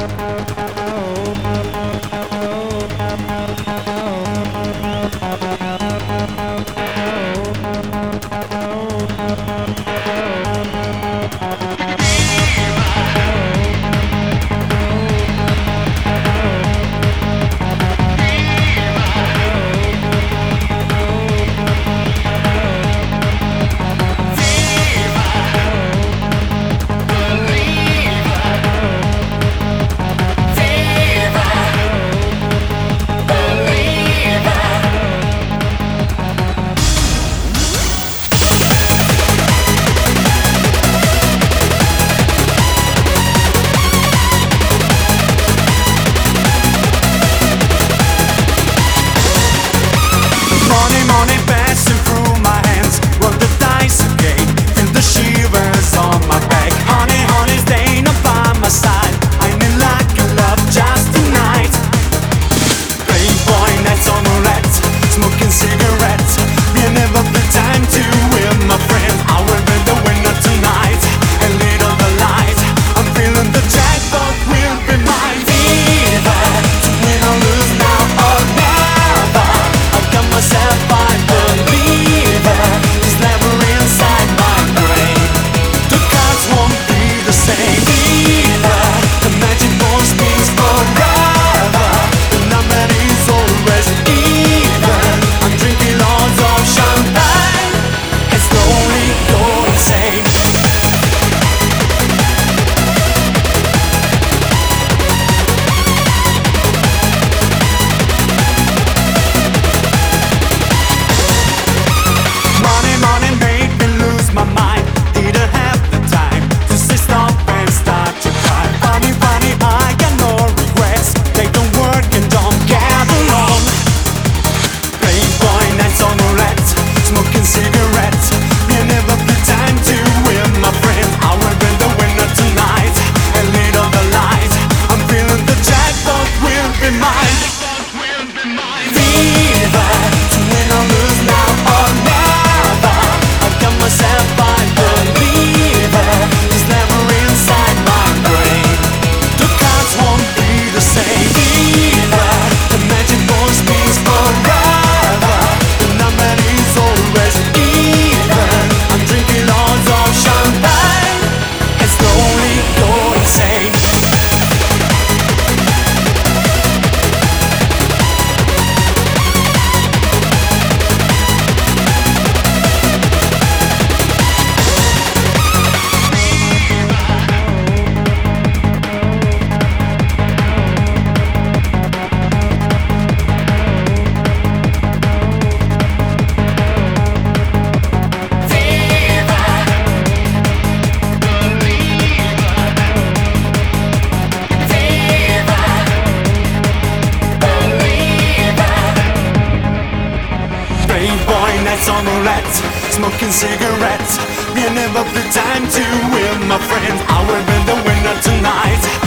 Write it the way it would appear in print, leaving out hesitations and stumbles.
Money passing through my hands, roll the dice again, feel the shivers on my back. Honey, honey, staying up by my side, I need like a love just tonight. Playboy nights on the roulette, smoking cigarettes, we never the time to with my friends. I will be the winner tonight, and little the light, I'm feeling the jackpot will be mine. Fever, to win or lose now or never, I've got myself by believer, it's never inside my brain. The cards won't be the same. Fever, the magic ball spins forever, the number is always even. I'm drinking lots of champagne and slowly go insane. Money, money made me lose my mind. Didn't have the time to say stop and start to cry. Funny, funny, I got no regrets. They don't work and don't get along. Playboy nights on the roulette, smoking cigarettes. We never the time to with my friends. I will be the winner tonight, and little the light, I'm feeling the jackpot will be mine. Fever, to win or lose now or never, I've got myself by believer, it's never inside my brain. The cards won't be the same. Fever, the magic ball spins forever, the number is always even. I'm drinking lots of champagne and slowly go insane. Playboy nights on the roulette, smoking cigarettes. We never the time to with my friends. I will be the winner tonight.